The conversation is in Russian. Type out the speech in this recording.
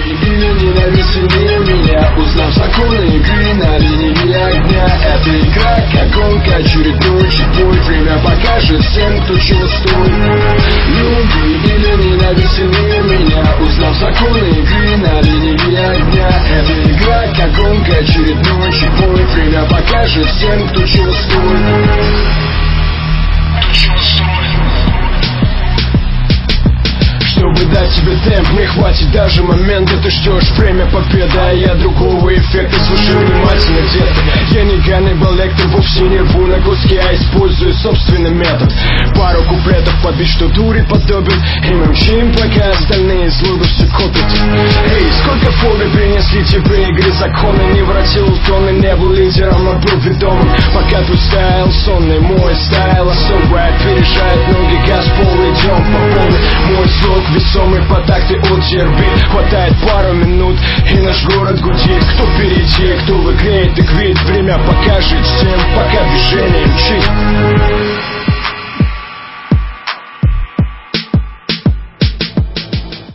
Или ненавистнее меня, узнав законы игры на линии огня. Эта игра как гонка, очередной чекпоинт. Время покажет всем, кто чего стоит. Люби или ненавистнее меня, узнав законы игры на линии огня. Эта игра как гонка, очередной чекпоинт. Время покажет всем, кто чего стоит. Чтобы дать тебе темп, не хватит даже момента. Ты ждешь время победы, а я другого эффекта. Слушай внимательно, детка, я не Ганнибал Лектор, вовсе не рву на куски, я использую собственный метод. Пару куплетов подбить, что дуре подобен, и мы мчим, пока остальные злобы все копят. Эй, сколько фобий принесли тебе игры, законы не воротил тонны, не был лидером, а был ведомым. Пока твой стайл сонный, мой стайл особый, опережает ноги, газ пол, идем по полной. Мой звук весомый по такты от дербит. Хватает пару минут, и наш город гудит. Кто впереди, кто в игре, так ведь время покажет всем, пока движение мчит.